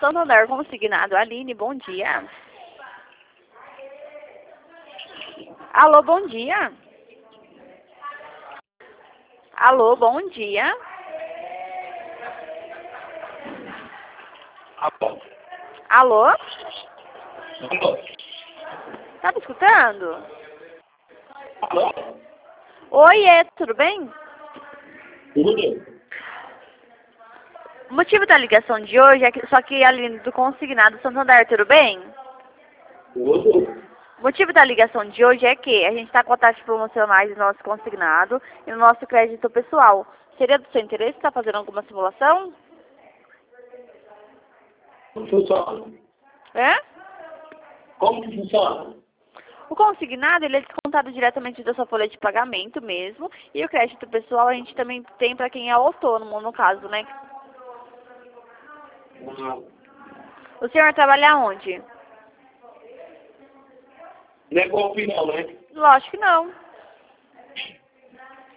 Santander Consignado, Aline, bom dia. Alô, bom dia. Alô, bom dia. Alô? Tá me escutando? Oiê, tudo bem? Tudo? O motivo da ligação de hoje é que só que a Aline do Consignado Santander, tudo bem? Tudo? O motivo da ligação de hoje é que a gente está com taxas promocionais no nosso consignado e no nosso crédito pessoal. Seria do seu interesse estar fazendo alguma simulação? Como funciona? É? Como que funciona? O consignado, ele é descontado diretamente da sua folha de pagamento mesmo. E o crédito pessoal a gente também tem para quem é autônomo, no caso, né? O senhor trabalha onde? Não é golpe não, né? Lógico que não.